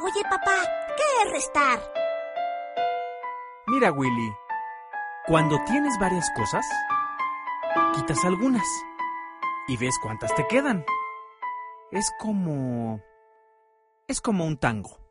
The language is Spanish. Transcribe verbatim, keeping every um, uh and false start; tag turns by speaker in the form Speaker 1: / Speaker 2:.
Speaker 1: Oye, papá, ¿qué es restar?
Speaker 2: Mira, Willy, cuando tienes varias cosas, quitas algunas y ves cuántas te quedan. Es como... es como un tango.